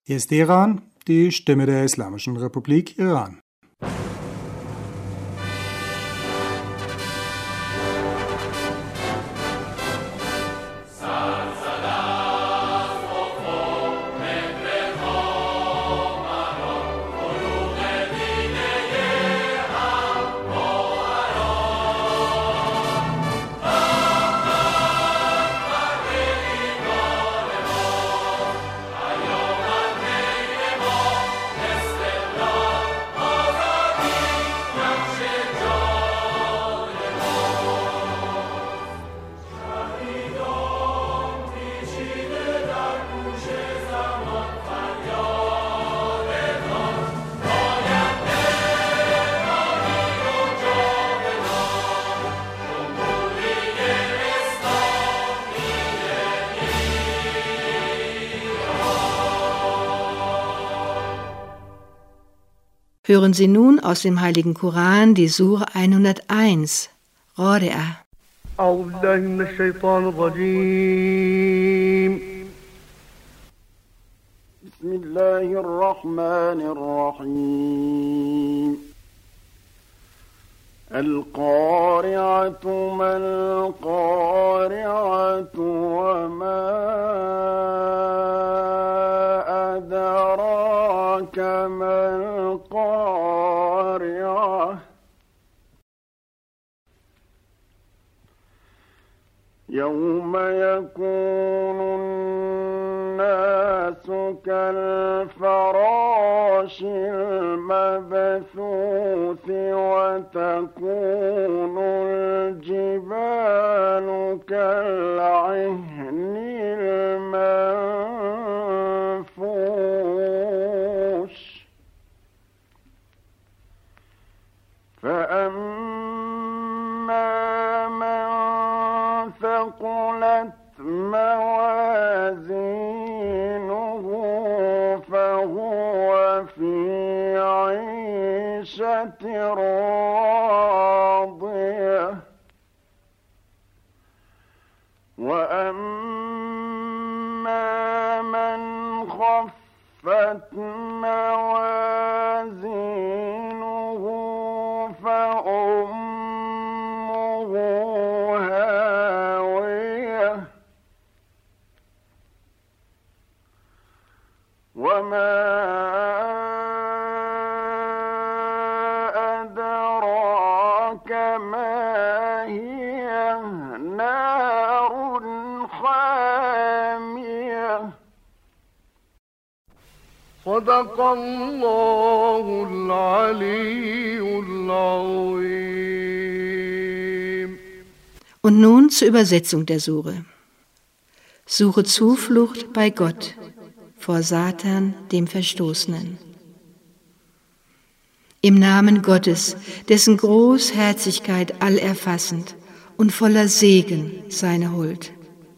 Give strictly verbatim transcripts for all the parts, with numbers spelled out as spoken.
Hier ist Iran, die Stimme der Islamischen Republik Iran. Hören Sie nun aus dem Heiligen Koran die Sure hunderteins, Radi'a. أعوذ بالله من الشيطان الرجيم بسم الله الرحمن الرحيم القارعة ما القارعة وما أدراك ما القارعة يوم يكون الناس كالفراش المبثوث وتكون الجبال كالعهن المنفوش فأما من ثقلت موازينه فهو في عيشة راضية وأما من خفت موازينه فأمه هاوية وما أدراك ما هي نار حامية صدق الله العلي العظيم. Und nun zur Übersetzung der Sure. Suche Zuflucht bei Gott vor Satan, dem Verstoßenen. Im Namen Gottes, dessen Großherzigkeit allerfassend und voller Segen seine Huld.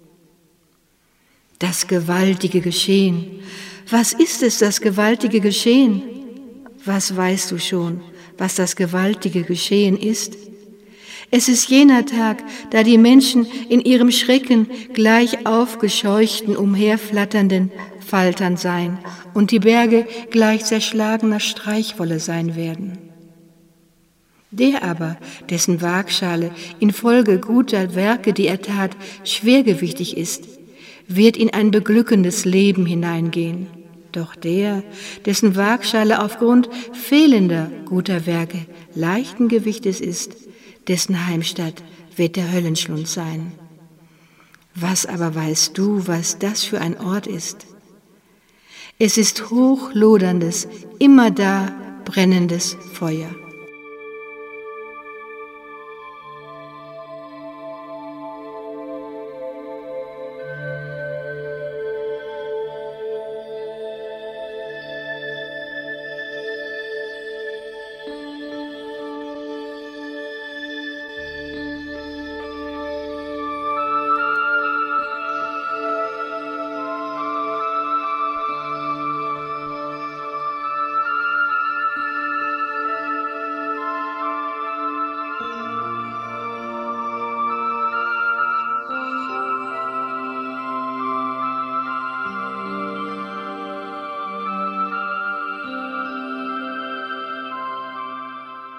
Das gewaltige Geschehen. Was ist es, das gewaltige Geschehen? Was weißt du schon, was das gewaltige Geschehen ist? Es ist jener Tag, da die Menschen in ihrem Schrecken gleich aufgescheuchten, umherflatternden Faltern sein und die Berge gleich zerschlagener Streichwolle sein werden. Der aber, dessen Waagschale infolge guter Werke, die er tat, schwergewichtig ist, wird in ein beglückendes Leben hineingehen. Doch der, dessen Waagschale aufgrund fehlender guter Werke leichten Gewichtes ist, dessen Heimstatt wird der Höllenschlund sein. Was aber weißt du, was das für ein Ort ist? Es ist hochloderndes, immerdar brennendes Feuer.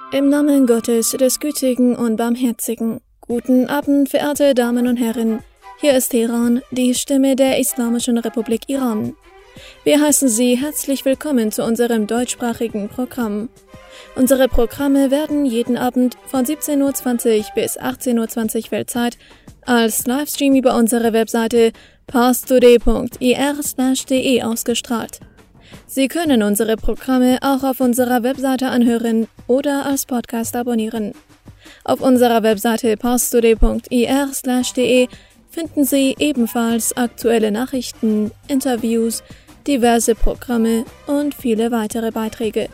Im Namen Gottes, des Gütigen und Barmherzigen. Guten Abend, verehrte Damen und Herren. Hier ist Teheran, die Stimme der Islamischen Republik Iran. Wir heißen Sie herzlich willkommen zu unserem deutschsprachigen Programm. Unsere Programme werden jeden Abend von siebzehn Uhr zwanzig bis achtzehn Uhr zwanzig Weltzeit als Livestream über unsere Webseite parstoday punkt ir slash de ausgestrahlt. Sie können unsere Programme auch auf unserer Webseite anhören oder als Podcast abonnieren. Auf unserer Webseite parstoday punkt ir slash de finden Sie ebenfalls aktuelle Nachrichten, Interviews, diverse Programme und viele weitere Beiträge.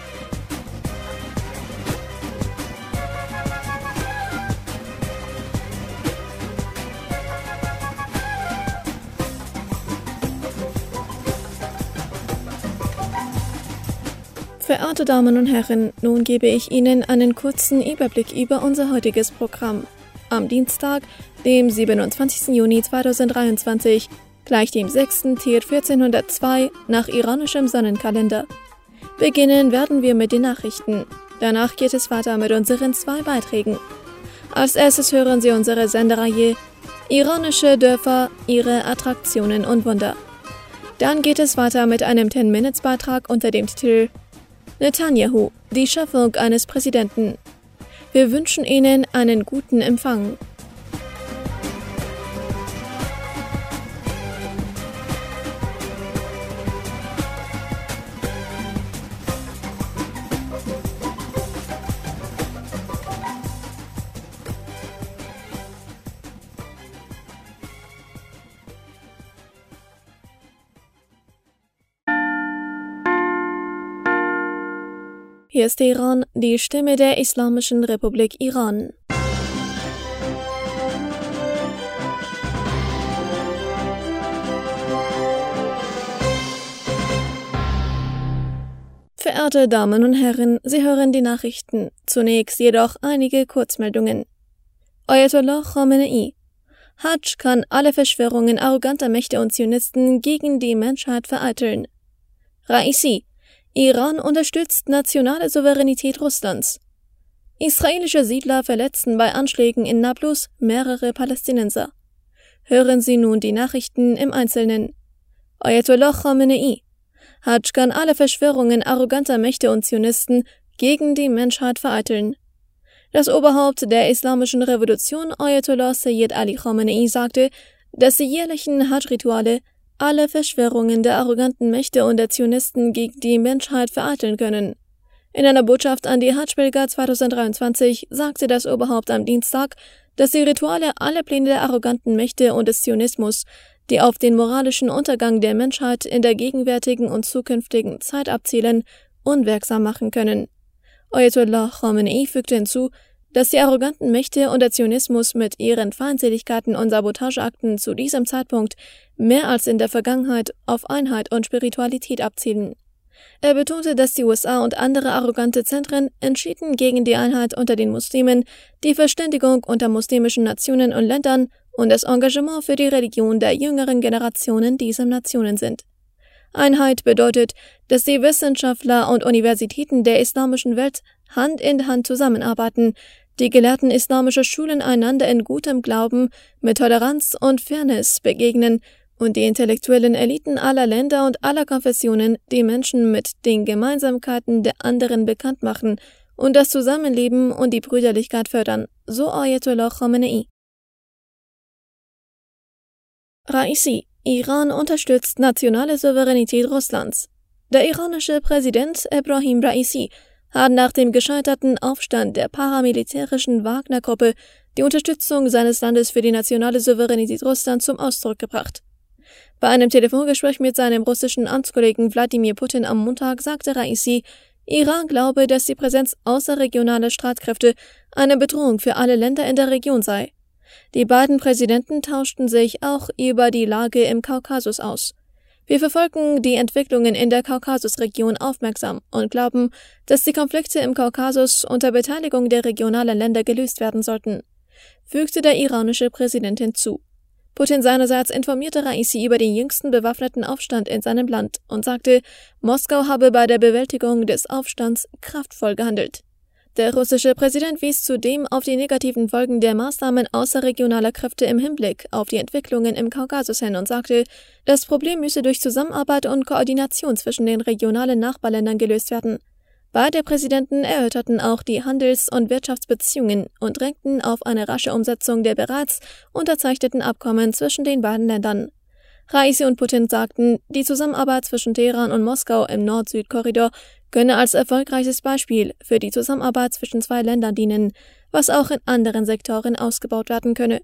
Verehrte Damen und Herren, nun gebe ich Ihnen einen kurzen Überblick über unser heutiges Programm. Am Dienstag, dem siebenundzwanzigsten Juni zweitausenddreiundzwanzig, gleich dem sechsten Tir vierzehnhundertzwei nach iranischem Sonnenkalender. Beginnen werden wir mit den Nachrichten. Danach geht es weiter mit unseren zwei Beiträgen. Als erstes hören Sie unsere Sendereihe Iranische Dörfer, ihre Attraktionen und Wunder. Dann geht es weiter mit einem zehn-Minutes-Beitrag unter dem Titel Netanyahu, die Schaffung eines Präsidenten. Wir wünschen Ihnen einen guten Empfang. Hier ist Teheran, die Stimme der Islamischen Republik Iran. Verehrte Damen und Herren, Sie hören die Nachrichten. Zunächst jedoch einige Kurzmeldungen. Ayatollah Khamenei. Hajj kann alle Verschwörungen arroganter Mächte und Zionisten gegen die Menschheit vereiteln. Raisi. Iran unterstützt nationale Souveränität Russlands. Israelische Siedler verletzten bei Anschlägen in Nablus mehrere Palästinenser. Hören Sie nun die Nachrichten im Einzelnen. Ayatollah Khamenei. Hajj kann alle Verschwörungen arroganter Mächte und Zionisten gegen die Menschheit vereiteln. Das Oberhaupt der Islamischen Revolution, Ayatollah Sayyid Ali Khamenei, sagte, dass die jährlichen Hajj-Rituale alle Verschwörungen der arroganten Mächte und der Zionisten gegen die Menschheit vereiteln können. In einer Botschaft an die Hajj-Pilger zweitausenddreiundzwanzig sagte das Oberhaupt am Dienstag, dass die Rituale alle Pläne der arroganten Mächte und des Zionismus, die auf den moralischen Untergang der Menschheit in der gegenwärtigen und zukünftigen Zeit abzielen, unwirksam machen können. Ayatollah Khamenei fügte hinzu, dass die arroganten Mächte und der Zionismus mit ihren Feindseligkeiten und Sabotageakten zu diesem Zeitpunkt mehr als in der Vergangenheit auf Einheit und Spiritualität abzielen. Er betonte, dass die U S A und andere arrogante Zentren entschieden gegen die Einheit unter den Muslimen, die Verständigung unter muslimischen Nationen und Ländern und das Engagement für die Religion der jüngeren Generationen dieser Nationen sind. Einheit bedeutet, dass die Wissenschaftler und Universitäten der islamischen Welt Hand in Hand zusammenarbeiten, die Gelehrten islamischer Schulen einander in gutem Glauben mit Toleranz und Fairness begegnen und die intellektuellen Eliten aller Länder und aller Konfessionen die Menschen mit den Gemeinsamkeiten der anderen bekannt machen und das Zusammenleben und die Brüderlichkeit fördern, so Ayatollah Khamenei. Raisi. Iran unterstützt nationale Souveränität Russlands. Der iranische Präsident Ebrahim Raisi hat nach dem gescheiterten Aufstand der paramilitärischen Wagner-Gruppe die Unterstützung seines Landes für die nationale Souveränität Russlands zum Ausdruck gebracht. Bei einem Telefongespräch mit seinem russischen Amtskollegen Wladimir Putin am Montag sagte Raisi, Iran glaube, dass die Präsenz außerregionaler Streitkräfte eine Bedrohung für alle Länder in der Region sei. Die beiden Präsidenten tauschten sich auch über die Lage im Kaukasus aus. Wir verfolgen die Entwicklungen in der Kaukasusregion aufmerksam und glauben, dass die Konflikte im Kaukasus unter Beteiligung der regionalen Länder gelöst werden sollten, fügte der iranische Präsident hinzu. Putin seinerseits informierte Raisi über den jüngsten bewaffneten Aufstand in seinem Land und sagte, Moskau habe bei der Bewältigung des Aufstands kraftvoll gehandelt. Der russische Präsident wies zudem auf die negativen Folgen der Maßnahmen außerregionaler Kräfte im Hinblick auf die Entwicklungen im Kaukasus hin und sagte, das Problem müsse durch Zusammenarbeit und Koordination zwischen den regionalen Nachbarländern gelöst werden. Beide Präsidenten erörterten auch die Handels- und Wirtschaftsbeziehungen und drängten auf eine rasche Umsetzung der bereits unterzeichneten Abkommen zwischen den beiden Ländern. Raisi und Putin sagten, die Zusammenarbeit zwischen Teheran und Moskau im Nord-Süd-Korridor könne als erfolgreiches Beispiel für die Zusammenarbeit zwischen zwei Ländern dienen, was auch in anderen Sektoren ausgebaut werden könne.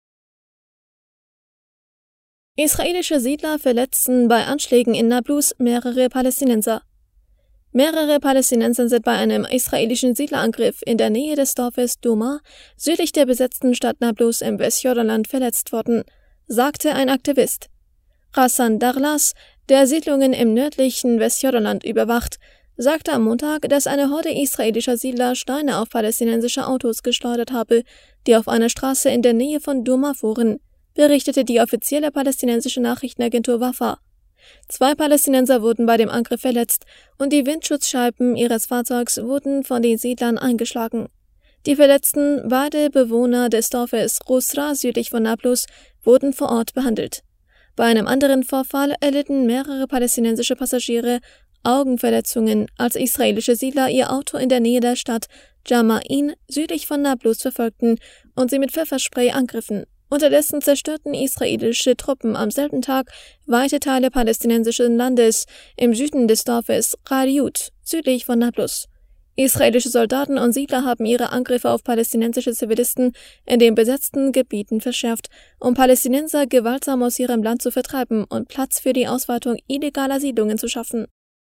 Israelische Siedler verletzten bei Anschlägen in Nablus mehrere Palästinenser. Mehrere Palästinenser sind bei einem israelischen Siedlerangriff in der Nähe des Dorfes Duma, südlich der besetzten Stadt Nablus im Westjordanland, verletzt worden, sagte ein Aktivist. Ghassan Darlas, der Siedlungen im nördlichen Westjordanland überwacht, sagte am Montag, dass eine Horde israelischer Siedler Steine auf palästinensische Autos geschleudert habe, die auf einer Straße in der Nähe von Duma fuhren, berichtete die offizielle palästinensische Nachrichtenagentur Wafa. Zwei Palästinenser wurden bei dem Angriff verletzt und die Windschutzscheiben ihres Fahrzeugs wurden von den Siedlern eingeschlagen. Die verletzten, beide Bewohner des Dorfes Rusra südlich von Nablus, wurden vor Ort behandelt. Bei einem anderen Vorfall erlitten mehrere palästinensische Passagiere Augenverletzungen, als israelische Siedler ihr Auto in der Nähe der Stadt Jama'in südlich von Nablus verfolgten und sie mit Pfefferspray angriffen. Unterdessen zerstörten israelische Truppen am selben Tag weite Teile palästinensischen Landes im Süden des Dorfes Qariut, südlich von Nablus. Israelische Soldaten und Siedler haben ihre Angriffe auf palästinensische Zivilisten in den besetzten Gebieten verschärft, um Palästinenser gewaltsam aus ihrem Land zu vertreiben und Platz für die Ausweitung illegaler Siedlungen zu schaffen.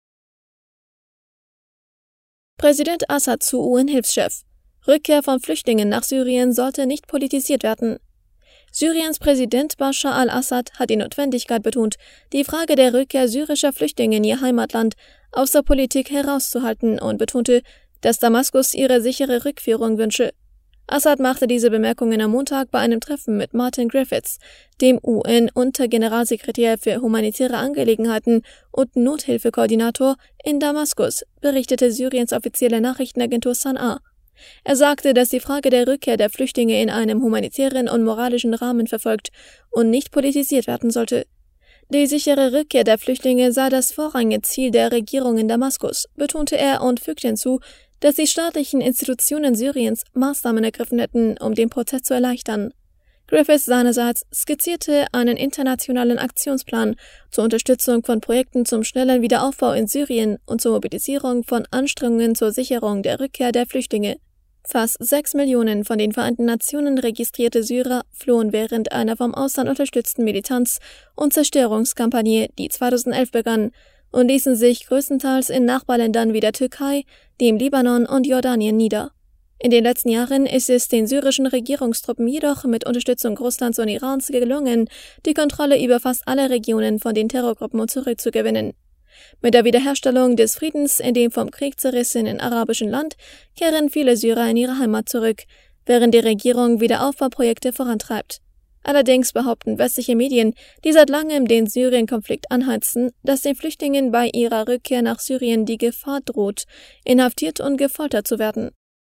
Präsident Assad zu U N-Hilfschef. Rückkehr von Flüchtlingen nach Syrien sollte nicht politisiert werden. Syriens Präsident Bashar al-Assad hat die Notwendigkeit betont, die Frage der Rückkehr syrischer Flüchtlinge in ihr Heimatland aus der Politik herauszuhalten und betonte, dass Damaskus ihre sichere Rückführung wünsche. Assad machte diese Bemerkungen am Montag bei einem Treffen mit Martin Griffiths, dem U N-Untergeneralsekretär für humanitäre Angelegenheiten und Nothilfekoordinator in Damaskus, berichtete Syriens offizielle Nachrichtenagentur San'a. Er sagte, dass die Frage der Rückkehr der Flüchtlinge in einem humanitären und moralischen Rahmen verfolgt und nicht politisiert werden sollte. Die sichere Rückkehr der Flüchtlinge sei das vorrangige Ziel der Regierung in Damaskus, betonte er und fügte hinzu, dass die staatlichen Institutionen Syriens Maßnahmen ergriffen hätten, um den Prozess zu erleichtern. Griffiths seinerseits skizzierte einen internationalen Aktionsplan zur Unterstützung von Projekten zum schnellen Wiederaufbau in Syrien und zur Mobilisierung von Anstrengungen zur Sicherung der Rückkehr der Flüchtlinge. Fast sechs Millionen von den Vereinten Nationen registrierte Syrer flohen während einer vom Ausland unterstützten Militanz- und Zerstörungskampagne, die zweitausendelf begann, und ließen sich größtenteils in Nachbarländern wie der Türkei, dem Libanon und Jordanien nieder. In den letzten Jahren ist es den syrischen Regierungstruppen jedoch mit Unterstützung Russlands und Irans gelungen, die Kontrolle über fast alle Regionen von den Terrorgruppen zurückzugewinnen. Mit der Wiederherstellung des Friedens in dem vom Krieg zerrissenen arabischen Land kehren viele Syrer in ihre Heimat zurück, während die Regierung Wiederaufbauprojekte vorantreibt. Allerdings behaupten westliche Medien, die seit langem den Syrien-Konflikt anheizen, dass den Flüchtlingen bei ihrer Rückkehr nach Syrien die Gefahr droht, inhaftiert und gefoltert zu werden.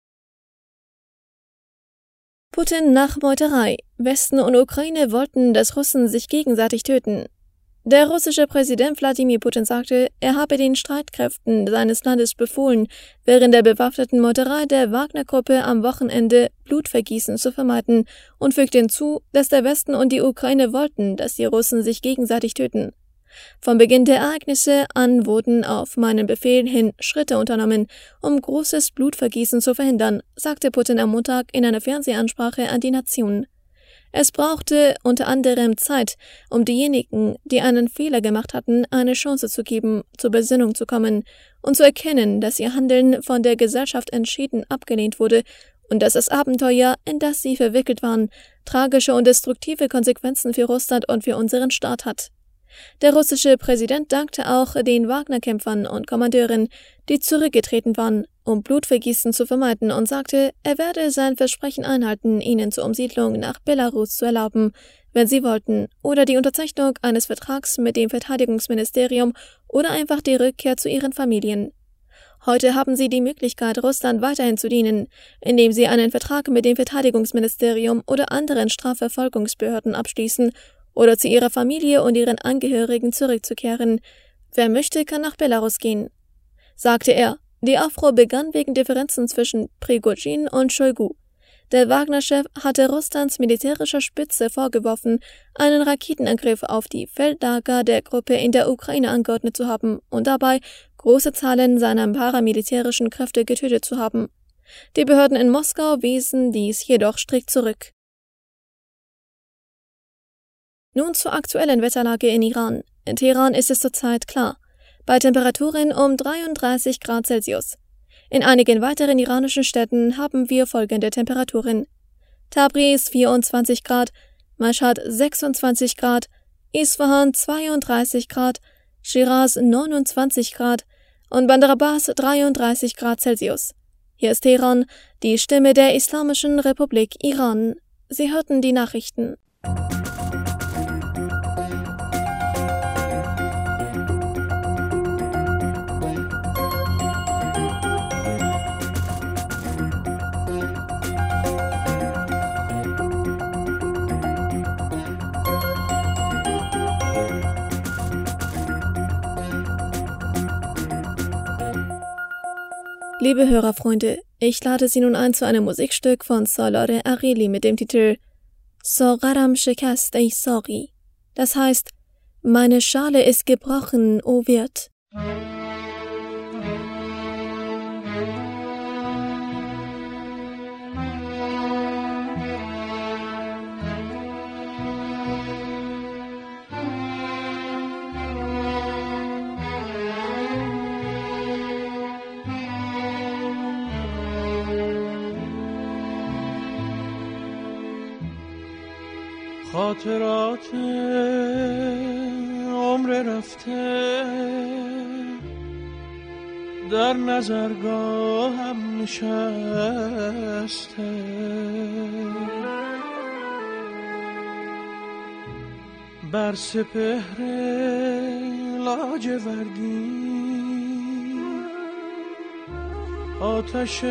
Putin nach Meuterei. Westen und Ukraine wollten, dass Russen sich gegenseitig töten. Der russische Präsident Wladimir Putin sagte, er habe den Streitkräften seines Landes befohlen, während der bewaffneten Meuterei der Wagner-Gruppe am Wochenende Blutvergießen zu vermeiden und fügte hinzu, dass der Westen und die Ukraine wollten, dass die Russen sich gegenseitig töten. Vom Beginn der Ereignisse an wurden auf meinen Befehl hin Schritte unternommen, um großes Blutvergießen zu verhindern, sagte Putin am Montag in einer Fernsehansprache an die Nation. Es brauchte unter anderem Zeit, um diejenigen, die einen Fehler gemacht hatten, eine Chance zu geben, zur Besinnung zu kommen und zu erkennen, dass ihr Handeln von der Gesellschaft entschieden abgelehnt wurde und dass das Abenteuer, in das sie verwickelt waren, tragische und destruktive Konsequenzen für Russland und für unseren Staat hat. Der russische Präsident dankte auch den Wagner-Kämpfern und Kommandeuren, die zurückgetreten waren, um Blutvergießen zu vermeiden, und sagte, er werde sein Versprechen einhalten, ihnen zur Umsiedlung nach Belarus zu erlauben, wenn sie wollten, oder die Unterzeichnung eines Vertrags mit dem Verteidigungsministerium oder einfach die Rückkehr zu ihren Familien. Heute haben sie die Möglichkeit, Russland weiterhin zu dienen, indem sie einen Vertrag mit dem Verteidigungsministerium oder anderen Strafverfolgungsbehörden abschließen oder zu ihrer Familie und ihren Angehörigen zurückzukehren. Wer möchte, kann nach Belarus gehen, sagte er. Die Aufruhr begann wegen Differenzen zwischen Prigozhin und Shoigu. Der Wagner-Chef hatte Russlands militärischer Spitze vorgeworfen, einen Raketenangriff auf die Feldlager der Gruppe in der Ukraine angeordnet zu haben und dabei große Zahlen seiner paramilitärischen Kräfte getötet zu haben. Die Behörden in Moskau wiesen dies jedoch strikt zurück. Nun zur aktuellen Wetterlage in Iran. In Teheran ist es zurzeit klar, bei Temperaturen um dreiunddreißig Grad Celsius. In einigen weiteren iranischen Städten haben wir folgende Temperaturen: Tabriz vierundzwanzig Grad, Mashhad sechsundzwanzig Grad, Isfahan zweiunddreißig Grad, Shiraz neunundzwanzig Grad und Bandar Abbas dreiunddreißig Grad Celsius. Hier ist Teheran, die Stimme der Islamischen Republik Iran. Sie hörten die Nachrichten. Liebe Hörerfreunde, ich lade Sie nun ein zu einem Musikstück von Salar Arili mit dem Titel Sagaram shekast ey Sagi. Das heißt, meine Schale ist gebrochen, o Wirt. خاطرات عمر رفته در نظرگاهم نشسته، بر سپهر لاجوردی آتش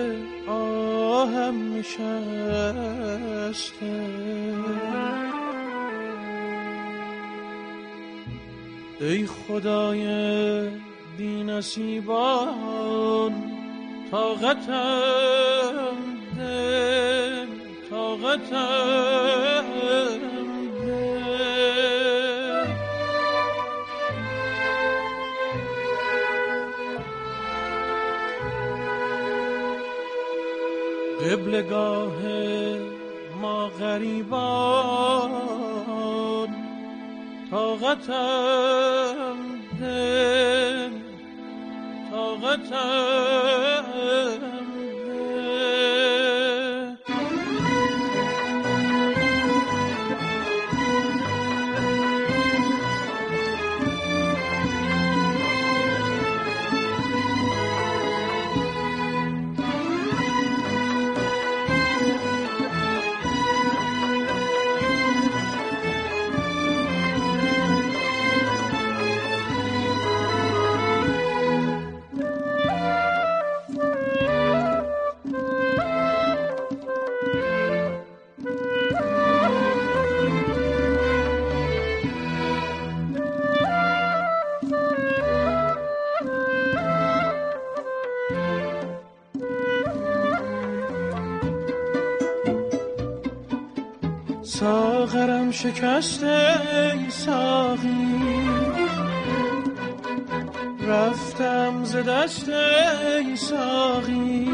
آهم نشسته. ای خدای بی نصیبان طاقتم ده، طاقتم ده. قبلگاه ما غریبان طاقتم ده، طاقتم ده. ساغرم شکسته ای ساقی، رفتم ز دست ای ساقی.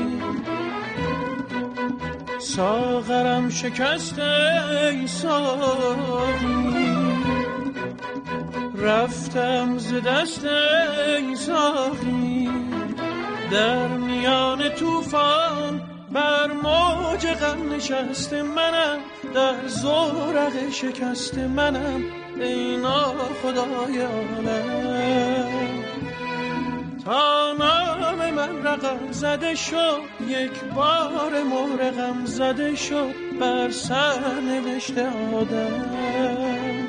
ساغرم شکسته ای ساقی، رفتم ز دست ای ساقی. در میان طوفان بر موج غم نشسته منم، در زورق شکست منم ای ناخدای عالم. تا نام من رقم زده شد، یک بار مهرقم زده شد بر سر نوشته آدم.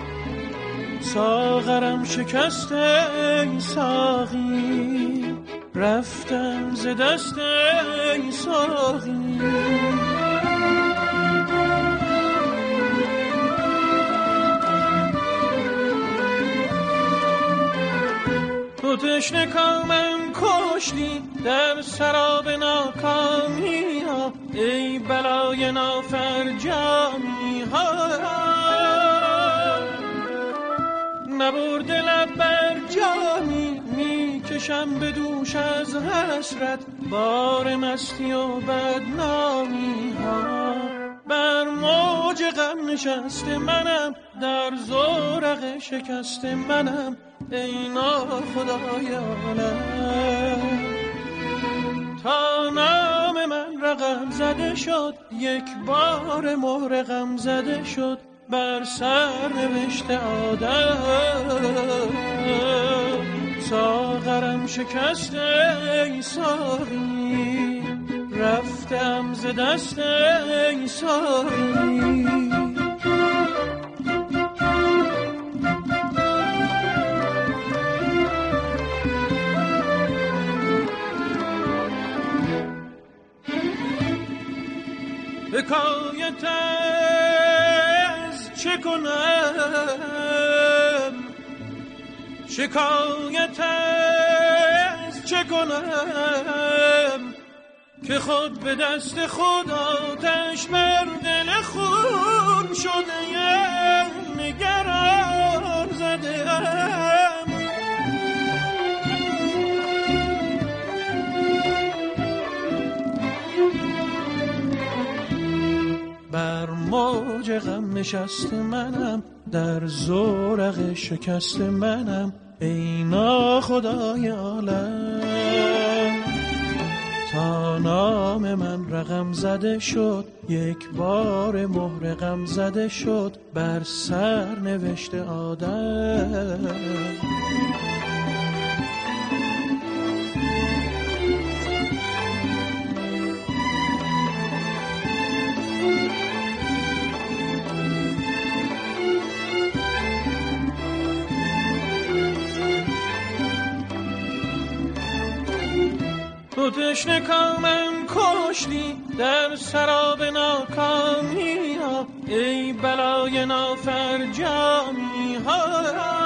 ساغرم شکسته ای ساقی، رفتم ز دست ای ساقی. تو تشنه کامم کشتی در سراب ناکامی ها، ای بلای نافرجامی ها. نبرده لب بر جامی میکشم به دوش از حسرت، بار مستی و بدنامی ها. بر موج غم نشسته منم، در زورق شکسته منم، ای ناخدای عالم. تا نام من رقم زده شد، یک بار مهر غم زده شد، بر سر نوشته آدم. ساغرم شکسته ای ساقی، رفتم ز دست ای ساقی. حکایت از چه کنم، شکایت از چه کنم، که خود به دست خود آتش بر دل خون شده ام، نگران زده ام. بر موج غم نشست منم، در زورق شکست منم، ای ناخدای عالم. تا نام من رقم زده شد، یک بار مهر غم زده شد، بر سر نوشته آدم. تو تشنه کامم کشتی در سراب ناکامی ها، ای بلای نافرجامی ها.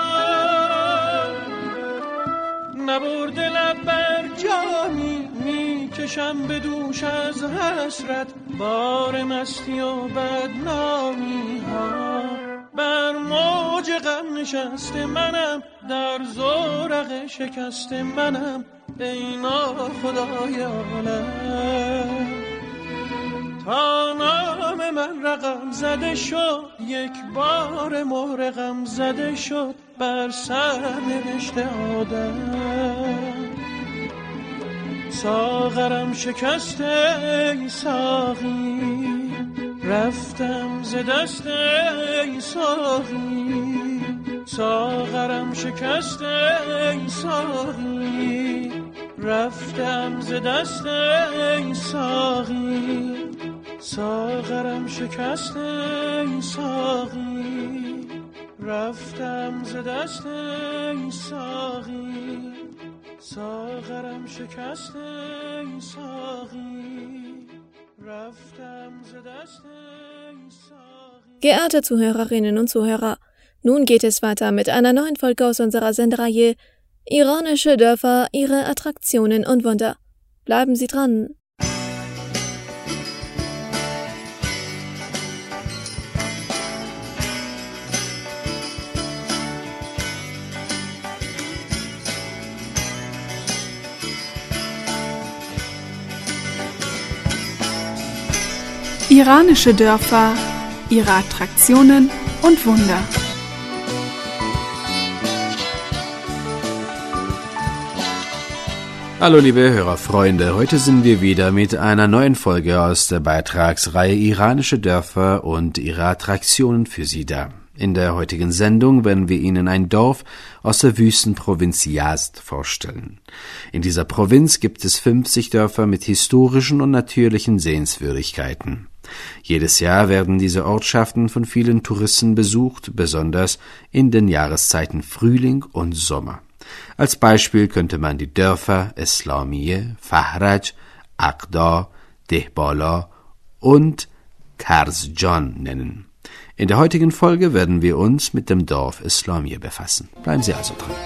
نبرده لب بر جامی میکشم به دوش از حسرت، بار مستی و بدنامی ها. بر موج غم نشسته منم، در زورق شکسته منم، ای ناخدای عالم. تا نام من رقم زده شد، یک بار مهر غم زده شد، بر سر نوشته آدم. ساغرم شکسته ای ساقی، رفتم ز دست ای ساقی. ساغرم شکسته ای ساقی، رفتم ز دست ای ساقی. ساغرم شکسته ای ساقی، رفتم ز دست ای ساقی. ساغرم شکسته ای ساقی، رفتم ز دست ای ساقی. Geehrte Zuhörerinnen und Zuhörer, nun geht es weiter mit einer neuen Folge aus unserer Sendereihe Iranische Dörfer, ihre Attraktionen und Wunder. Bleiben Sie dran! Iranische Dörfer, ihre Attraktionen und Wunder. Hallo liebe Hörerfreunde, heute sind wir wieder mit einer neuen Folge aus der Beitragsreihe Iranische Dörfer und ihre Attraktionen für Sie da. In der heutigen Sendung werden wir Ihnen ein Dorf aus der Wüstenprovinz Yazd vorstellen. In dieser Provinz gibt es fünfzig Dörfer mit historischen und natürlichen Sehenswürdigkeiten. Jedes Jahr werden diese Ortschaften von vielen Touristen besucht, besonders in den Jahreszeiten Frühling und Sommer. Als Beispiel könnte man die Dörfer Eslamiyye, Fahraj, Aqda, Dehbala und Karzjan nennen. In der heutigen Folge werden wir uns mit dem Dorf Eslamiyye befassen. Bleiben Sie also dran.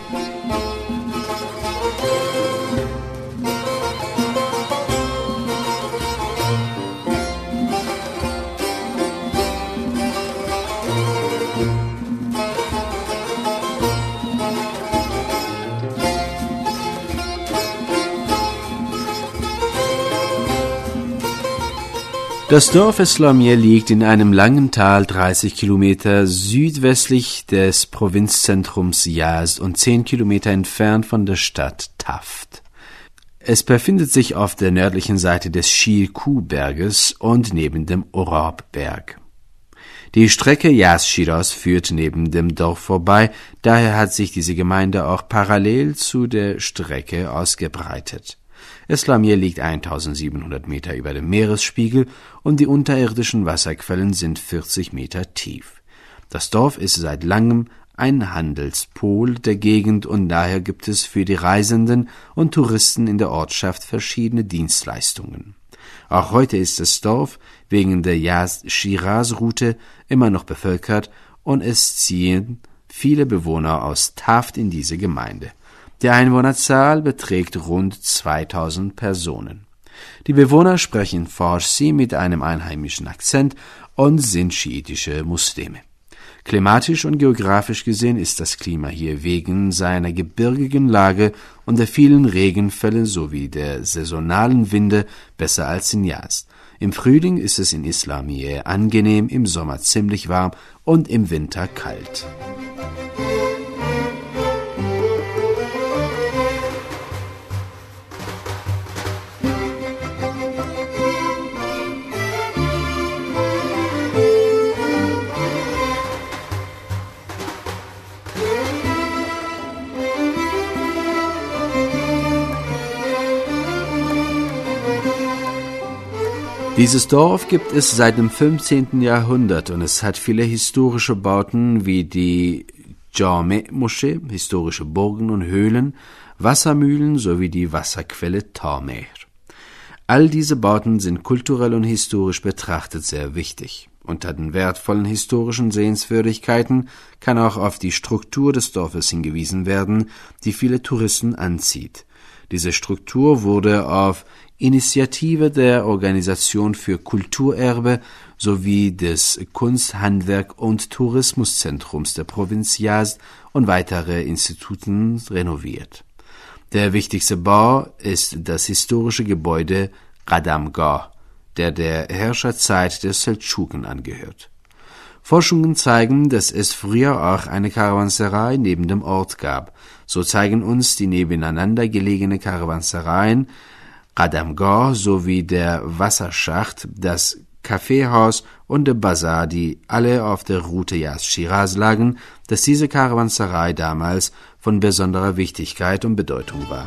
Das Dorf Eslamiyye liegt in einem langen Tal dreißig Kilometer südwestlich des Provinzzentrums Yazd und zehn Kilometer entfernt von der Stadt Taft. Es befindet sich auf der nördlichen Seite des Shir-Kuh-Berges und neben dem Orab-Berg. Die Strecke Yazd-Shiraz führt neben dem Dorf vorbei, daher hat sich diese Gemeinde auch parallel zu der Strecke ausgebreitet. Eslamiyye liegt eintausendsiebenhundert Meter über dem Meeresspiegel und die unterirdischen Wasserquellen sind vierzig Meter tief. Das Dorf ist seit langem ein Handelspol der Gegend und daher gibt es für die Reisenden und Touristen in der Ortschaft verschiedene Dienstleistungen. Auch heute ist das Dorf wegen der Yazd-Shiraz-Route immer noch bevölkert und es ziehen viele Bewohner aus Taft in diese Gemeinde. Die Einwohnerzahl beträgt rund zweitausend Personen. Die Bewohner sprechen Farsi mit einem einheimischen Akzent und sind schiitische Muslime. Klimatisch und geografisch gesehen ist das Klima hier wegen seiner gebirgigen Lage und der vielen Regenfälle sowie der saisonalen Winde besser als in Yazd. Im Frühling ist es in Eslamiyye angenehm, im Sommer ziemlich warm und im Winter kalt. Dieses Dorf gibt es seit dem fünfzehnten Jahrhundert und es hat viele historische Bauten wie die Jame-Moschee, historische Burgen und Höhlen, Wassermühlen sowie die Wasserquelle Tamer. All diese Bauten sind kulturell und historisch betrachtet sehr wichtig. Unter den wertvollen historischen Sehenswürdigkeiten kann auch auf die Struktur des Dorfes hingewiesen werden, die viele Touristen anzieht. Diese Struktur wurde auf Initiative der Organisation für Kulturerbe sowie des Kunst-, Handwerk- und Tourismuszentrums der Provinz Yazd und weitere Instituten renoviert. Der wichtigste Bau ist das historische Gebäude Qadamgah, der der Herrscherzeit der Seldschuken angehört. Forschungen zeigen, dass es früher auch eine Karawanserei neben dem Ort gab. So zeigen uns die nebeneinander gelegene Karawansereien Qadamgah sowie der Wasserschacht, das Kaffeehaus und der Bazar, die alle auf der Route Yazd-Shiraz lagen, dass diese Karawanserei damals von besonderer Wichtigkeit und Bedeutung war.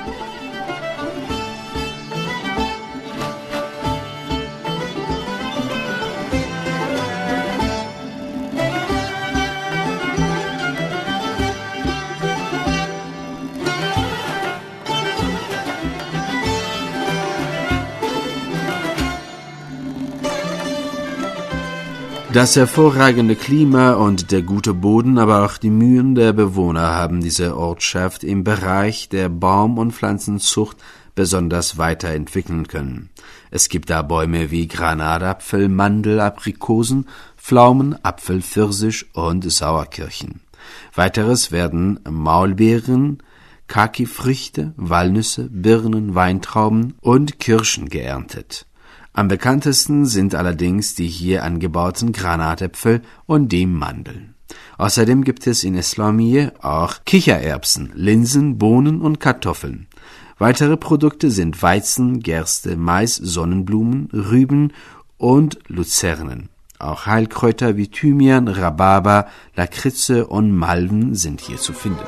Das hervorragende Klima und der gute Boden, aber auch die Mühen der Bewohner haben diese Ortschaft im Bereich der Baum- und Pflanzenzucht besonders weiterentwickeln können. Es gibt da Bäume wie Granatapfel, Mandel, Aprikosen, Pflaumen, Apfel, Pfirsich und Sauerkirschen. Weiteres werden Maulbeeren, Kaki-Früchte, Walnüsse, Birnen, Weintrauben und Kirschen geerntet. Am bekanntesten sind allerdings die hier angebauten Granatäpfel und die Mandeln. Außerdem gibt es in Eslamiyye auch Kichererbsen, Linsen, Bohnen und Kartoffeln. Weitere Produkte sind Weizen, Gerste, Mais, Sonnenblumen, Rüben und Luzernen. Auch Heilkräuter wie Thymian, Rhabarber, Lakritze und Malven sind hier zu finden.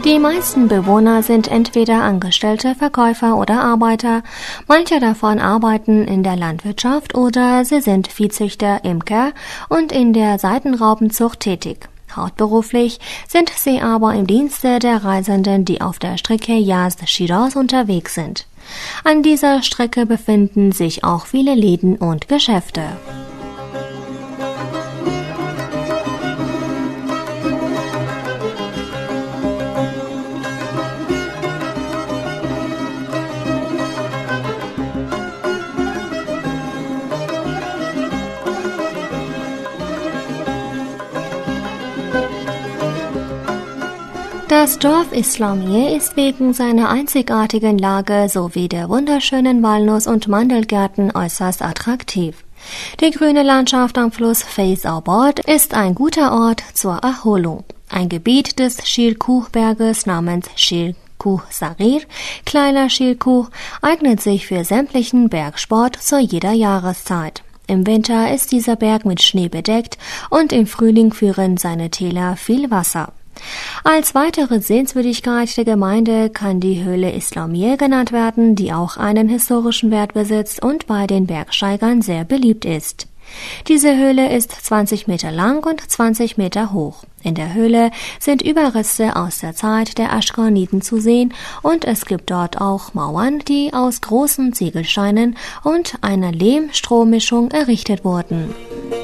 Die meisten Bewohner sind entweder Angestellte, Verkäufer oder Arbeiter. Manche davon arbeiten in der Landwirtschaft oder sie sind Viehzüchter, Imker und in der Seidenraupenzucht tätig. Hauptberuflich sind sie aber im Dienste der Reisenden, die auf der Strecke Yazd-Schiraz unterwegs sind. An dieser Strecke befinden sich auch viele Läden und Geschäfte. Das Dorf Islamiye ist wegen seiner einzigartigen Lage sowie der wunderschönen Walnuss- und Mandelgärten äußerst attraktiv. Die grüne Landschaft am Fluss Feyz Abad ist ein guter Ort zur Erholung. Ein Gebiet des Shirkuh-Berges namens Shirkuh Sarir, kleiner Shirkuh, eignet sich für sämtlichen Bergsport zu jeder Jahreszeit. Im Winter ist dieser Berg mit Schnee bedeckt und im Frühling führen seine Täler viel Wasser. Als weitere Sehenswürdigkeit der Gemeinde kann die Höhle Islamiye genannt werden, die auch einen historischen Wert besitzt und bei den Bergsteigern sehr beliebt ist. Diese Höhle ist zwanzig Meter lang und zwanzig Meter hoch. In der Höhle sind Überreste aus der Zeit der Aschkoniden zu sehen und es gibt dort auch Mauern, die aus großen Ziegelsteinen und einer Lehm-Stroh-Mischung errichtet wurden.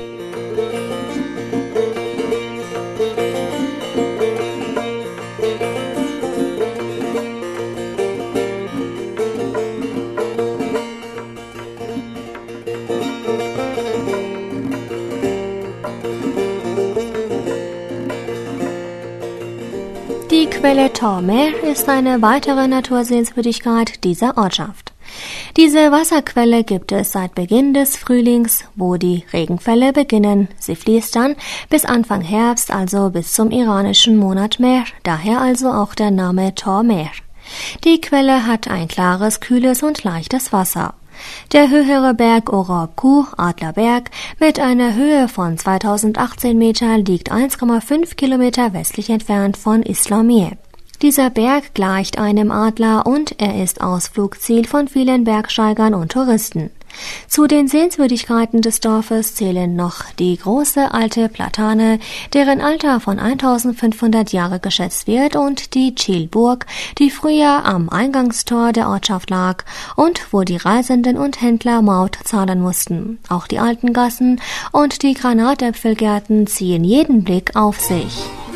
Die Quelle Tormer ist eine weitere Natursehenswürdigkeit dieser Ortschaft. Diese Wasserquelle gibt es seit Beginn des Frühlings, wo die Regenfälle beginnen. Sie fließt dann bis Anfang Herbst, also bis zum iranischen Monat Mehr, daher also auch der Name Tormer. Die Quelle hat ein klares, kühles und leichtes Wasser. Der höhere Berg Orab-Kuh, Adlerberg, mit einer Höhe von zweitausendachtzehn Meter liegt eins Komma fünf Kilometer westlich entfernt von Islamiye. Dieser Berg gleicht einem Adler und er ist Ausflugsziel von vielen Bergsteigern und Touristen. Zu den Sehenswürdigkeiten des Dorfes zählen noch die große alte Platane, deren Alter von eintausendfünfhundert Jahre geschätzt wird, und die Chilburg, die früher am Eingangstor der Ortschaft lag und wo die Reisenden und Händler Maut zahlen mussten. Auch die alten Gassen und die Granatäpfelgärten ziehen jeden Blick auf sich.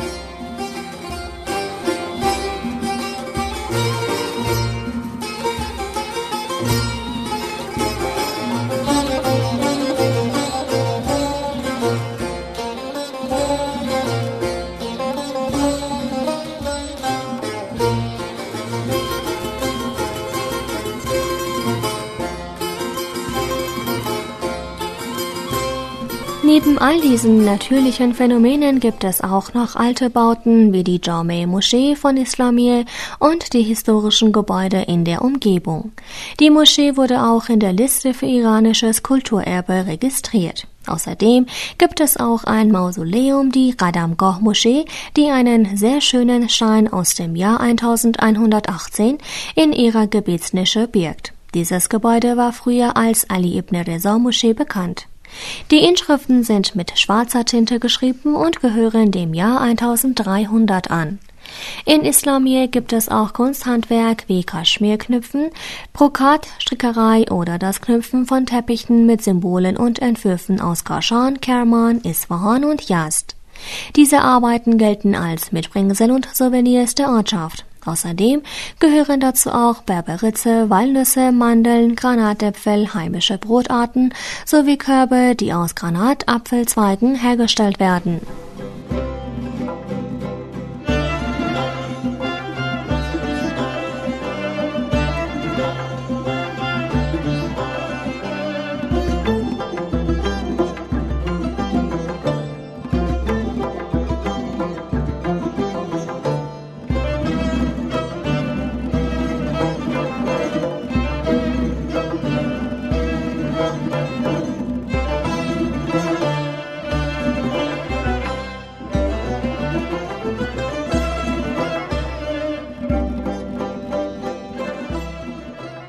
Neben all diesen natürlichen Phänomenen gibt es auch noch alte Bauten wie die Jame-Moschee von Islamiye und die historischen Gebäude in der Umgebung. Die Moschee wurde auch in der Liste für iranisches Kulturerbe registriert. Außerdem gibt es auch ein Mausoleum, die Qadamgah-Moschee, die einen sehr schönen Stein aus dem Jahr eintausendeinhundertachtzehn in ihrer Gebetsnische birgt. Dieses Gebäude war früher als Ali ibn Reza Moschee bekannt. Die Inschriften sind mit schwarzer Tinte geschrieben und gehören dem Jahr eintausenddreihundert an. In Islamiye gibt es auch Kunsthandwerk wie Kaschmirknüpfen, Brokatstrickerei oder das Knüpfen von Teppichen mit Symbolen und Entwürfen aus Kashan, Kerman, Isfahan und Yazd. Diese Arbeiten gelten als Mitbringsel und Souvenirs der Ortschaft. Außerdem gehören dazu auch Berberitze, Walnüsse, Mandeln, Granatäpfel, heimische Brotarten sowie Körbe, die aus Granatapfelzweigen hergestellt werden.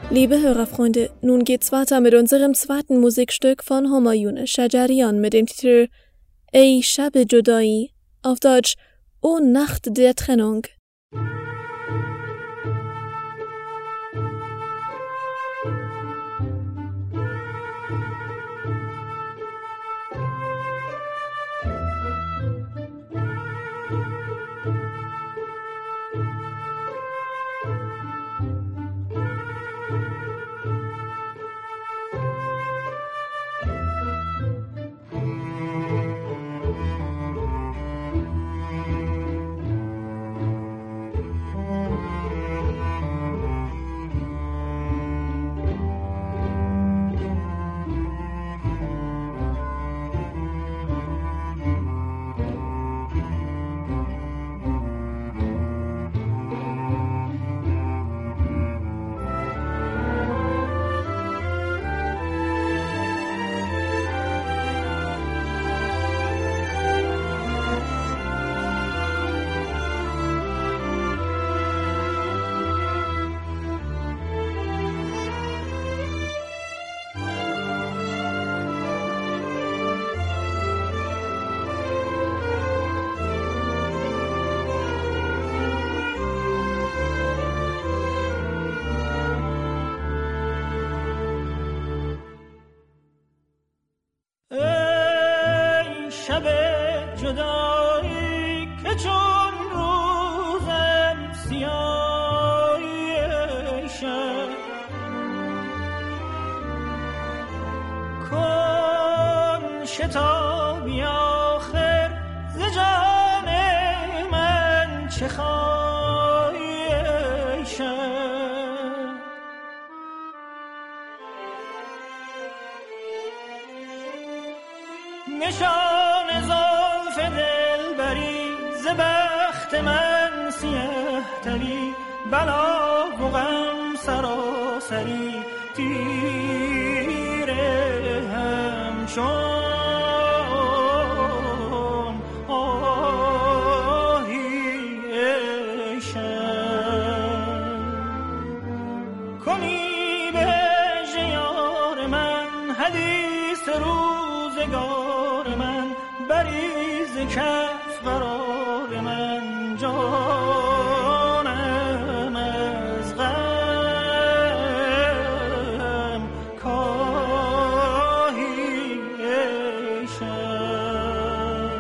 Liebe Hörerfreunde, nun geht's weiter mit unserem zweiten Musikstück von Humayun Shajarian mit dem Titel Ey Shab Judai, auf Deutsch O Nacht der Trennung. جدایی که چون روزم سیاهی شب کن شتابی آخر ز جان من چه خواهی شب نشان زلف دلبری ز بخت من سیه تری بلا و غم سراسری تیره همچون آهی شب کنی به ژیان من حدیث روزگار من بریز کف قرار من جانم از غم کاهی شب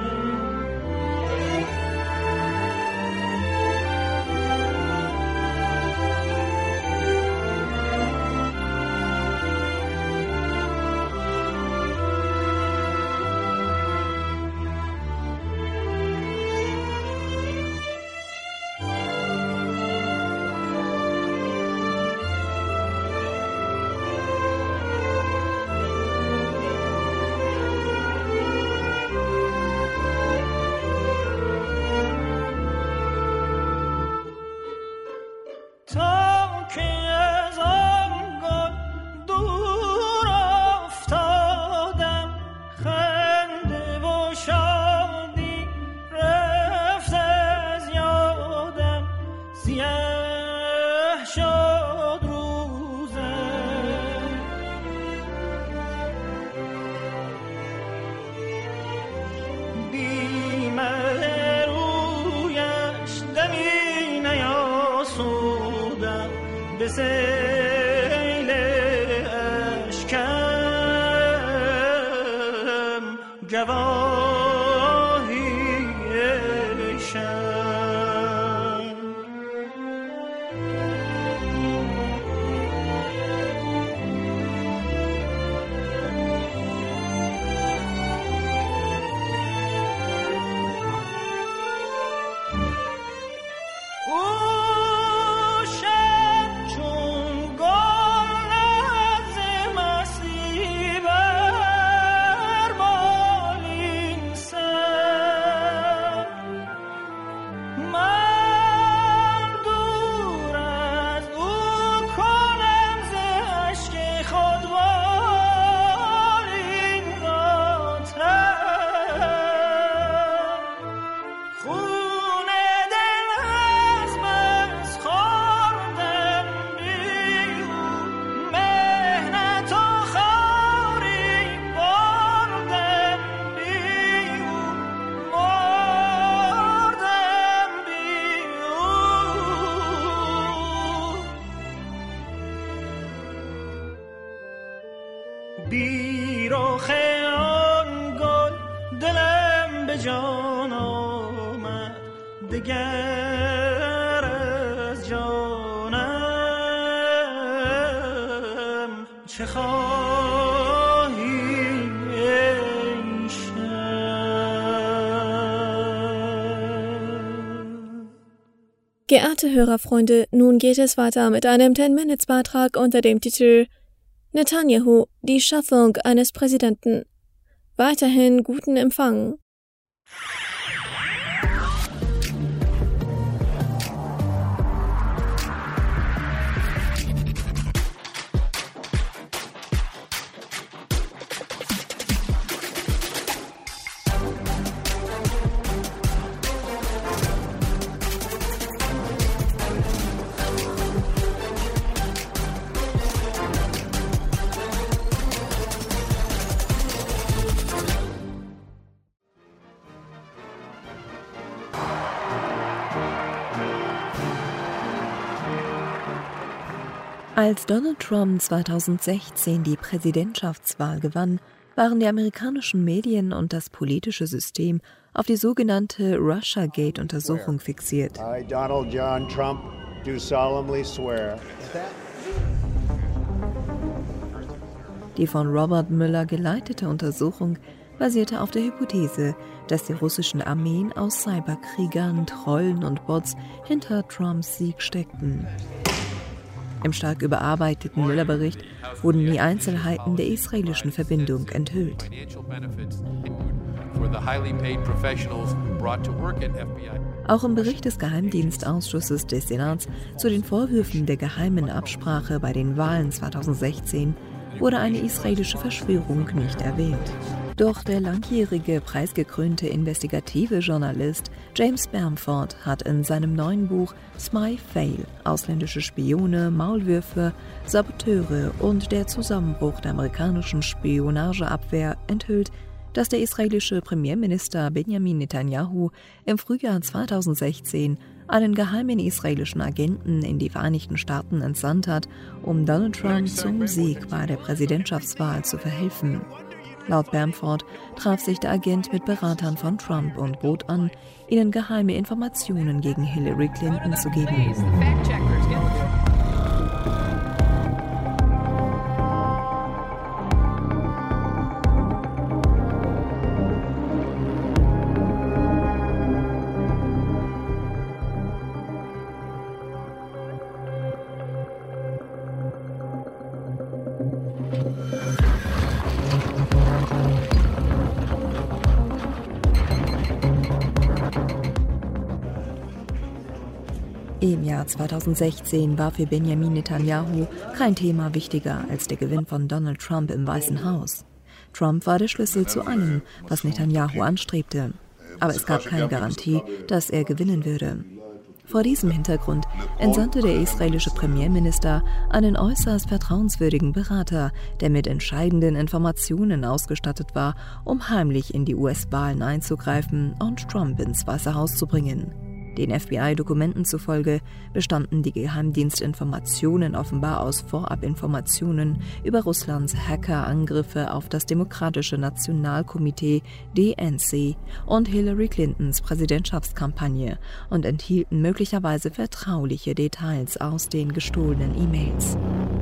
به سیل اشکم گواهی شب بی رخ آن گل دلم به جان آمد دگر از جانم چه خواهی ای شب. Geehrte Hörerfreunde, nun geht es weiter mit einem ten-Minutes-Beitrag unter dem Titel Netanyahu, die Schaffung eines Präsidenten. Weiterhin guten Empfang. Als Donald Trump zweitausendsechzehn die Präsidentschaftswahl gewann, waren die amerikanischen Medien und das politische System auf die sogenannte Russiagate-Untersuchung fixiert. I, Donald John Trump, do solemnly swear. Die von Robert Mueller geleitete Untersuchung basierte auf der Hypothese, dass die russischen Armeen aus Cyberkriegern, Trollen und Bots hinter Trumps Sieg steckten. Im stark überarbeiteten Mueller-Bericht wurden die Einzelheiten der israelischen Verbindung enthüllt. Auch im Bericht des Geheimdienstausschusses des Senats zu den Vorwürfen der geheimen Absprache bei den Wahlen zweitausendsechzehn wurde eine israelische Verschwörung nicht erwähnt. Doch der langjährige, preisgekrönte investigative Journalist James Bamford hat in seinem neuen Buch Spy Fail – Ausländische Spione, Maulwürfe, Saboteure und der Zusammenbruch der amerikanischen Spionageabwehr enthüllt, dass der israelische Premierminister Benjamin Netanyahu im Frühjahr zweitausendsechzehn einen geheimen israelischen Agenten in die Vereinigten Staaten entsandt hat, um Donald Trump zum Sieg bei der Präsidentschaftswahl zu verhelfen. Laut Bamford traf sich der Agent mit Beratern von Trump und bot an, ihnen geheime Informationen gegen Hillary Clinton zu geben. Im Jahr zweitausendsechzehn war für Benjamin Netanyahu kein Thema wichtiger als der Gewinn von Donald Trump im Weißen Haus. Trump war der Schlüssel zu allem, was Netanyahu anstrebte. Aber es gab keine Garantie, dass er gewinnen würde. Vor diesem Hintergrund entsandte der israelische Premierminister einen äußerst vertrauenswürdigen Berater, der mit entscheidenden Informationen ausgestattet war, um heimlich in die U S-Wahlen einzugreifen und Trump ins Weiße Haus zu bringen. Den F B I-Dokumenten zufolge bestanden die Geheimdienstinformationen offenbar aus Vorabinformationen über Russlands Hackerangriffe auf das Demokratische Nationalkomitee D N C und Hillary Clintons Präsidentschaftskampagne und enthielten möglicherweise vertrauliche Details aus den gestohlenen E-Mails.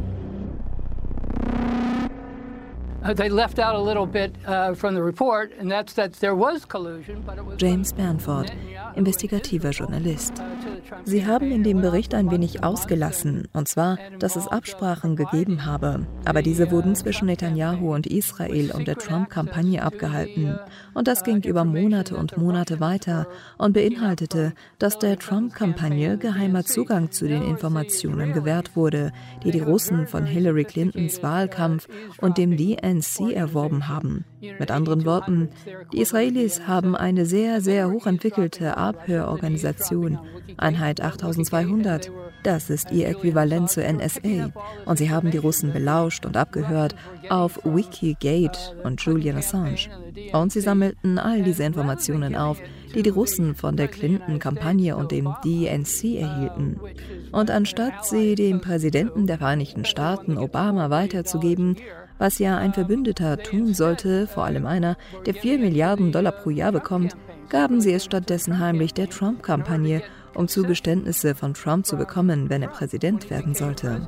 James Bamford, investigativer Journalist. Sie haben in dem Bericht ein wenig ausgelassen, und zwar, dass es Absprachen gegeben habe, aber diese wurden zwischen Netanyahu und Israel und der Trump-Kampagne abgehalten. Und das ging über Monate und Monate weiter und beinhaltete, dass der Trump-Kampagne geheimer Zugang zu den Informationen gewährt wurde, die die Russen von Hillary Clintons Wahlkampf und dem D N C erworben haben. Mit anderen Worten, die Israelis haben eine sehr, sehr hochentwickelte Abhörorganisation, Einheit achttausendzweihundert. Das ist ihr Äquivalent zur N S A. Und sie haben die Russen belauscht und abgehört auf Wikigate und Julian Assange. Und sie sammelten all diese Informationen auf, die die Russen von der Clinton-Kampagne und dem D N C erhielten. Und anstatt sie dem Präsidenten der Vereinigten Staaten, Obama, weiterzugeben, Was ja ein Verbündeter tun sollte, vor allem einer, der vier Milliarden Dollar pro Jahr bekommt, gaben sie es stattdessen heimlich der Trump-Kampagne, um Zugeständnisse von Trump zu bekommen, wenn er Präsident werden sollte.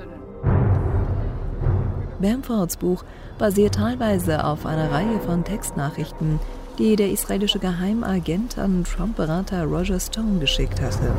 Bamfords Buch basiert teilweise auf einer Reihe von Textnachrichten, die der israelische Geheimagent an Trump-Berater Roger Stone geschickt hatte.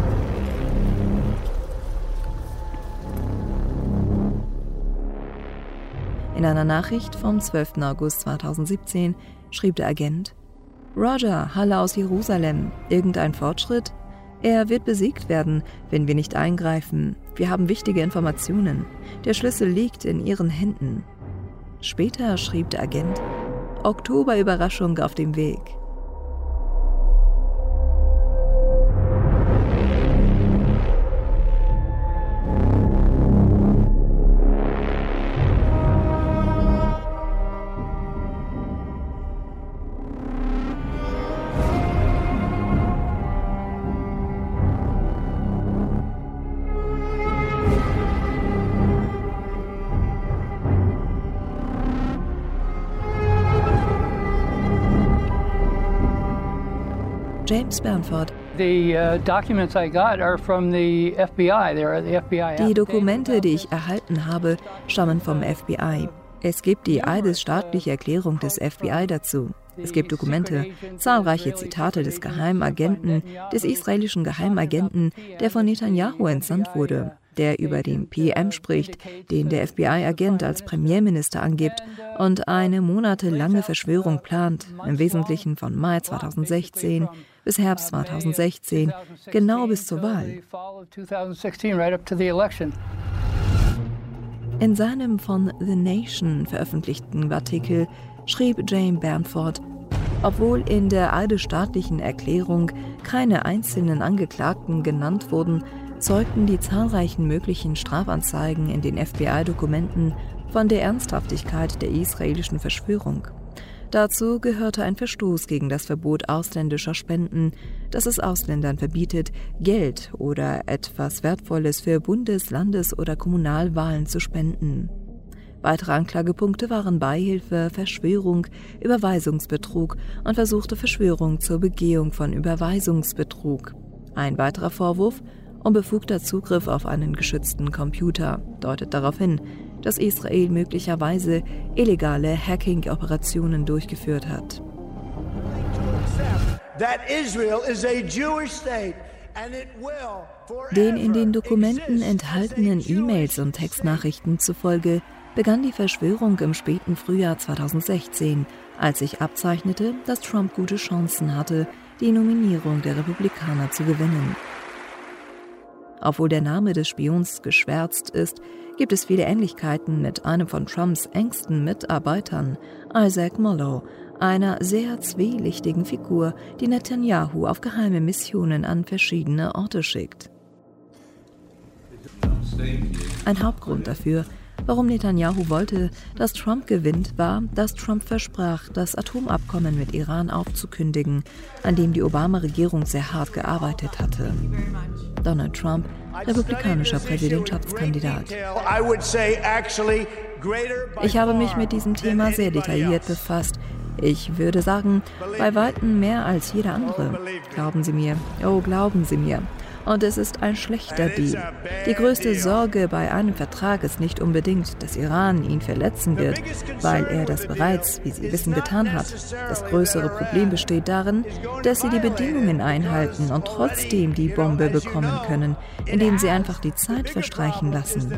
In einer Nachricht vom zwölften August zweitausendsiebzehn schrieb der Agent: Roger, Halle aus Jerusalem, irgendein Fortschritt? Er wird besiegt werden, wenn wir nicht eingreifen. Wir haben wichtige Informationen. Der Schlüssel liegt in Ihren Händen. Später schrieb der Agent: Oktober-Überraschung auf dem Weg. James Bamford. Die Dokumente, die ich erhalten habe, stammen vom F B I. Es gibt die eidesstaatliche Erklärung des F B I dazu. Es gibt Dokumente, zahlreiche Zitate des Geheimagenten, des israelischen Geheimagenten, der von Netanyahu entsandt wurde, der über den P M spricht, den der F B I-Agent als Premierminister angibt und eine monatelange Verschwörung plant, im Wesentlichen von Mai zweitausendsechzehn bis Herbst zweitausendsechzehn, genau bis zur Wahl. In seinem von The Nation veröffentlichten Artikel schrieb James Bamford: Obwohl in der eidesstaatlichen Erklärung keine einzelnen Angeklagten genannt wurden, zeugten die zahlreichen möglichen Strafanzeigen in den F B I-Dokumenten von der Ernsthaftigkeit der israelischen Verschwörung. Dazu gehörte ein Verstoß gegen das Verbot ausländischer Spenden, das es Ausländern verbietet, Geld oder etwas Wertvolles für Bundes-, Landes- oder Kommunalwahlen zu spenden. Weitere Anklagepunkte waren Beihilfe, Verschwörung, Überweisungsbetrug und versuchte Verschwörung zur Begehung von Überweisungsbetrug. Ein weiterer Vorwurf: unbefugter Zugriff auf einen geschützten Computer, deutet darauf hin, dass Israel möglicherweise illegale Hacking-Operationen durchgeführt hat. Den in den Dokumenten enthaltenen E-Mails und Textnachrichten zufolge begann die Verschwörung im späten Frühjahr zweitausendsechzehn, als sich abzeichnete, dass Trump gute Chancen hatte, die Nominierung der Republikaner zu gewinnen. Obwohl der Name des Spions geschwärzt ist, gibt es viele Ähnlichkeiten mit einem von Trumps engsten Mitarbeitern, Isaac Mollo, einer sehr zwielichtigen Figur, die Netanyahu auf geheime Missionen an verschiedene Orte schickt. Ein Hauptgrund dafür, warum Netanyahu wollte, dass Trump gewinnt, war, dass Trump versprach, das Atomabkommen mit Iran aufzukündigen, an dem die Obama-Regierung sehr hart gearbeitet hatte. Donald Trump, republikanischer Präsidentschaftskandidat. Ich habe mich mit diesem Thema sehr detailliert befasst. Ich würde sagen, bei weitem mehr als jeder andere. Glauben Sie mir, oh, glauben Sie mir. Und es ist ein schlechter Deal. Die größte Sorge bei einem Vertrag ist nicht unbedingt, dass Iran ihn verletzen wird, weil er das bereits, wie Sie wissen, getan hat. Das größere Problem besteht darin, dass sie die Bedingungen einhalten und trotzdem die Bombe bekommen können, indem sie einfach die Zeit verstreichen lassen.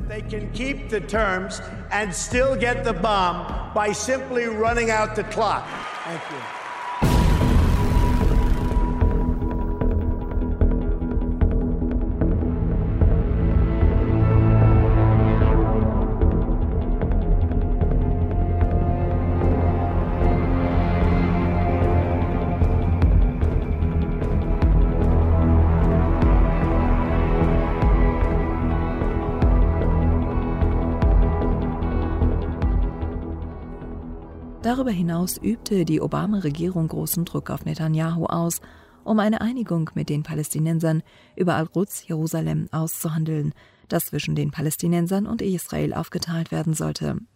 Darüber hinaus übte die Obama-Regierung großen Druck auf Netanyahu aus, um eine Einigung mit den Palästinensern über Al-Quds, Jerusalem, auszuhandeln, das zwischen den Palästinensern und Israel aufgeteilt werden sollte.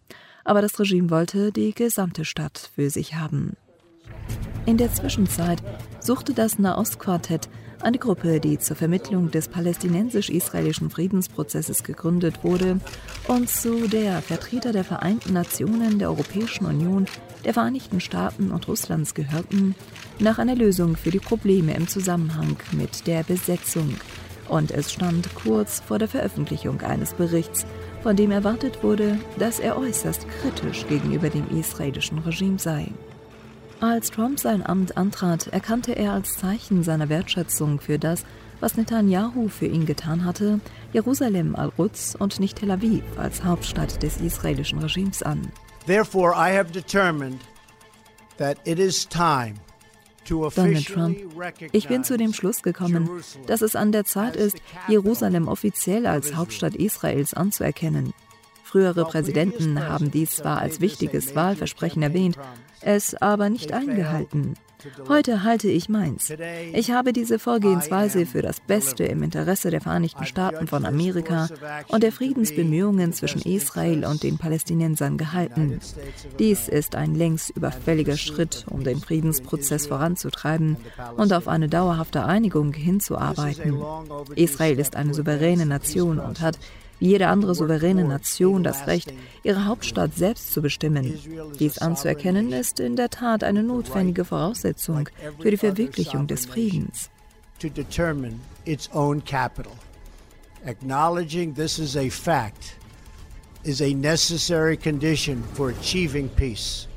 aber das Regime wollte die gesamte Stadt für sich haben. In der Zwischenzeit suchte das Nahostquartett, eine Gruppe, die zur Vermittlung des palästinensisch-israelischen Friedensprozesses gegründet wurde und zu der Vertreter der Vereinten Nationen, der Europäischen Union, der Vereinigten Staaten und Russlands gehörten, nach einer Lösung für die Probleme im Zusammenhang mit der Besetzung. Und es stand kurz vor der Veröffentlichung eines Berichts, von dem erwartet wurde, dass er äußerst kritisch gegenüber dem israelischen Regime sei. Als Trump sein Amt antrat, erkannte er als Zeichen seiner Wertschätzung für das, was Netanyahu für ihn getan hatte, Jerusalem al-Quds und nicht Tel Aviv als Hauptstadt des israelischen Regimes an. Therefore, I have determined that it is time to Donald Trump, ich bin zu dem Schluss gekommen, dass es an der Zeit ist, Jerusalem offiziell als Hauptstadt Israels anzuerkennen. Frühere Präsidenten haben dies zwar als wichtiges Wahlversprechen erwähnt, es aber nicht eingehalten. Heute halte ich meins. Ich habe diese Vorgehensweise für das Beste im Interesse der Vereinigten Staaten von Amerika und der Friedensbemühungen zwischen Israel und den Palästinensern gehalten. Dies ist ein längst überfälliger Schritt, um den Friedensprozess voranzutreiben und auf eine dauerhafte Einigung hinzuarbeiten. Israel ist eine souveräne Nation und hat wie jede andere souveräne Nation das Recht, ihre Hauptstadt selbst zu bestimmen. Dies anzuerkennen, ist in der Tat eine notwendige Voraussetzung für die Verwirklichung des Friedens. To determine its own capital. Acknowledging this is a fact is a necessary condition for achieving peace.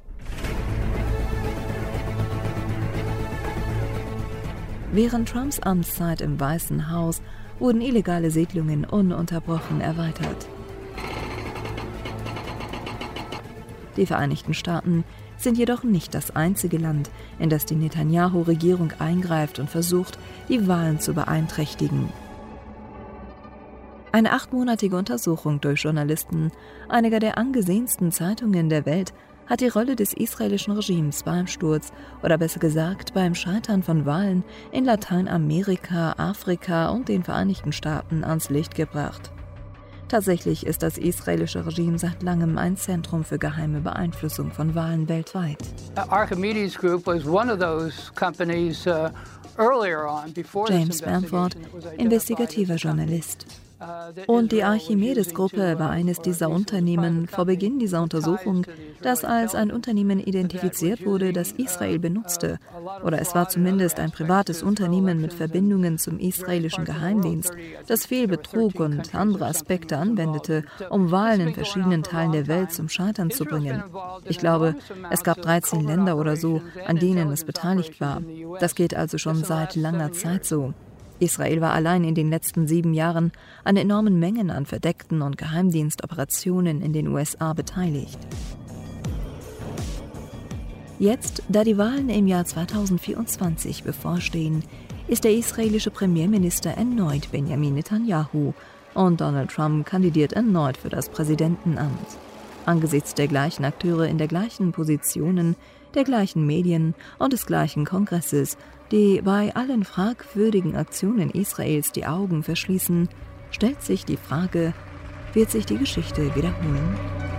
Während Trumps Amtszeit im Weißen Haus wurden illegale Siedlungen ununterbrochen erweitert. Die Vereinigten Staaten sind jedoch nicht das einzige Land, in das die Netanyahu-Regierung eingreift und versucht, die Wahlen zu beeinträchtigen. Eine achtmonatige Untersuchung durch Journalisten einiger der angesehensten Zeitungen der Welt hat die Rolle des israelischen Regimes beim Sturz oder besser gesagt beim Scheitern von Wahlen in Lateinamerika, Afrika und den Vereinigten Staaten ans Licht gebracht. Tatsächlich ist das israelische Regime seit langem ein Zentrum für geheime Beeinflussung von Wahlen weltweit. Archimedes Group was one of those companies uh, earlier on before James Bamford, investigativer Journalist. Und die Archimedes-Gruppe war eines dieser Unternehmen vor Beginn dieser Untersuchung, das als ein Unternehmen identifiziert wurde, das Israel benutzte. Oder es war zumindest ein privates Unternehmen mit Verbindungen zum israelischen Geheimdienst, das viel Betrug und andere Aspekte anwendete, um Wahlen in verschiedenen Teilen der Welt zum Scheitern zu bringen. Ich glaube, es gab dreizehn Länder oder so, an denen es beteiligt war. Das geht also schon seit langer Zeit so. Israel war allein in den letzten sieben Jahren an enormen Mengen an verdeckten und Geheimdienstoperationen in den U S A beteiligt. Jetzt, da die Wahlen im Jahr zweitausendvierundzwanzig bevorstehen, ist der israelische Premierminister erneut Benjamin Netanyahu und Donald Trump kandidiert erneut für das Präsidentenamt. Angesichts der gleichen Akteure in der gleichen Positionen, der gleichen Medien und des gleichen Kongresses, die bei allen fragwürdigen Aktionen Israels die Augen verschließen, stellt sich die Frage, wird sich die Geschichte wiederholen?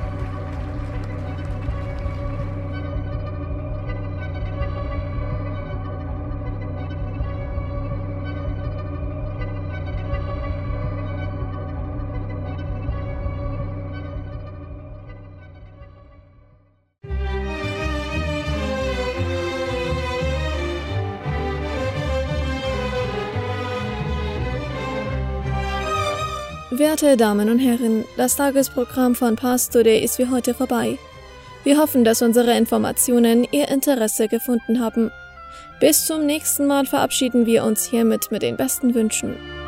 Werte Damen und Herren, das Tagesprogramm von Pars Today ist für heute vorbei. Wir hoffen, dass unsere Informationen Ihr Interesse gefunden haben. Bis zum nächsten Mal verabschieden wir uns hiermit mit den besten Wünschen.